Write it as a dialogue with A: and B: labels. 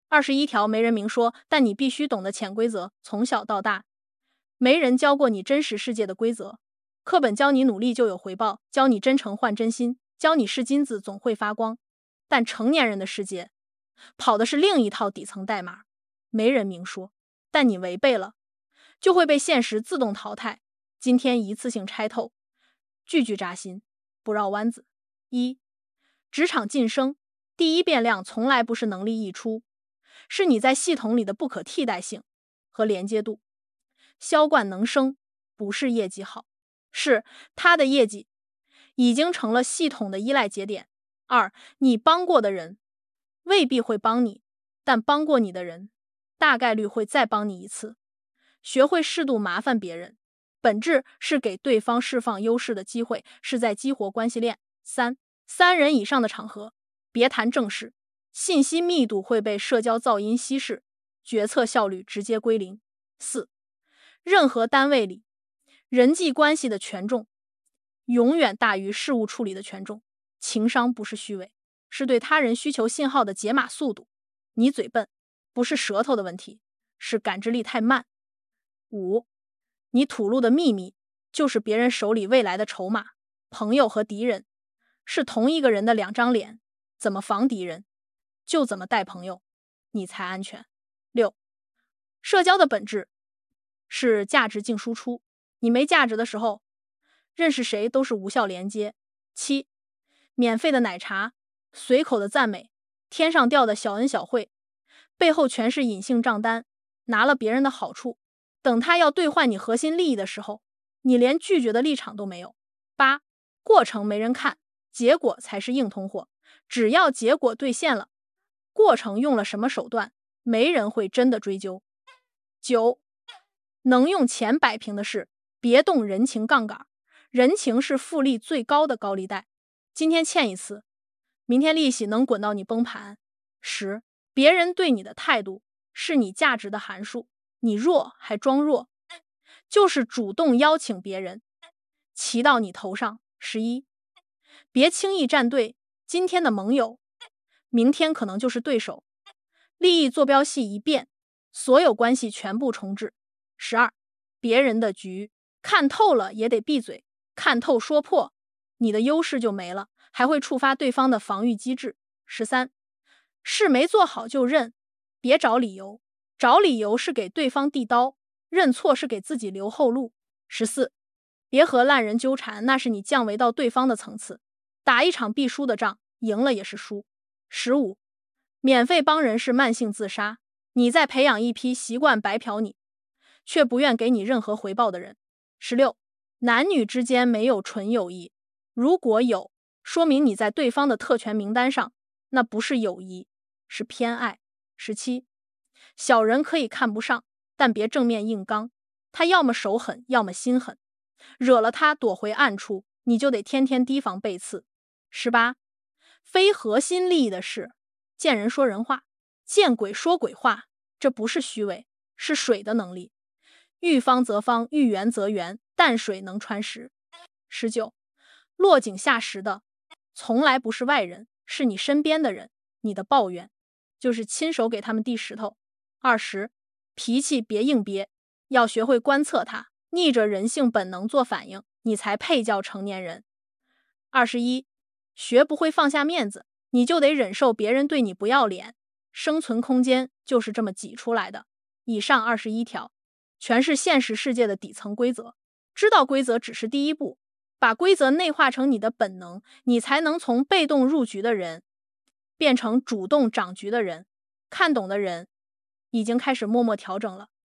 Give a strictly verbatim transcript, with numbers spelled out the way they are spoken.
A: 二十一条没人明说，但你必须懂得潜规则，从小到大，没人教过你真实世界的规则。课本教你努力就有回报，教你真诚换真心，教你是金子总会发光。但成年人的世界，跑的是另一套底层代码，没人明说，但你违背了，就会被现实自动淘汰。今天一次性拆透，句句扎心，不绕弯子。一、职场晋升，第一变量从来不是能力溢出，是你在系统里的不可替代性和连接度。销冠能升，不是业绩好，是他的业绩已经成了系统的依赖节点。二、你帮过的人未必会帮你，但帮过你的人大概率会再帮你一次。学会适度麻烦别人，本质是给对方释放优势的机会，是在激活关系链。三、三人以上的场合别谈正事，信息密度会被社交噪音稀释，决策效率直接归零。四、任何单位里人际关系的权重永远大于事务处理的权重。情商不是虚伪，是对他人需求信号的解码速度。你嘴笨，不是舌头的问题，是感知力太慢。五、你吐露的秘密就是别人手里未来的筹码。朋友和敌人是同一个人的两张脸，怎么防敌人，就怎么带朋友，你才安全。六、社交的本质是价值净输出，你没价值的时候，认识谁都是无效连接。七、免费的奶茶，随口的赞美，天上掉的小恩小惠，背后全是隐性账单，拿了别人的好处，等他要兑换你核心利益的时候，你连拒绝的立场都没有。八、过程没人看，结果才是硬通货，只要结果兑现了，过程用了什么手段，没人会真的追究。九、能用钱摆平的事，别动人情杠杆，人情是复利最高的高利贷，今天欠一次，明天利息能滚到你崩盘。十、别人对你的态度是你价值的函数，你弱还装弱，就是主动邀请别人骑到你头上。十一、别轻易站队，今天的盟友明天可能就是对手，利益坐标系一变，所有关系全部重置。十二、别人的局看透了也得闭嘴，看透说破，你的优势就没了，还会触发对方的防御机制。十三、事没做好就认，别找理由，找理由是给对方递刀，认错是给自己留后路。十四、别和烂人纠缠，那是你降维到对方的层次，打一场必输的仗，赢了也是输。十五、免费帮人是慢性自杀，你在培养一批习惯白嫖你却不愿给你任何回报的人。十六、男女之间没有纯友谊，如果有，说明你在对方的特权名单上，那不是友谊，是偏爱。十七、小人可以看不上，但别正面硬刚，他要么手狠，要么心狠，惹了他躲回暗处，你就得天天提防背刺。十八、非核心利益的事，见人说人话，见鬼说鬼话，这不是虚伪，是水的能力。遇方则方，遇圆则圆，淡水能穿石。十九、落井下石的从来不是外人，是你身边的人，你的抱怨就是亲手给他们递石头。二十、脾气别硬憋，要学会观测它，逆着人性本能做反应，你才配叫成年人。二十一、学不会放下面子，你就得忍受别人对你不要脸，生存空间就是这么挤出来的。以上二十一条全是现实世界的底层规则，知道规则只是第一步，把规则内化成你的本能，你才能从被动入局的人变成主动掌局的人。看懂的人已经开始默默调整了。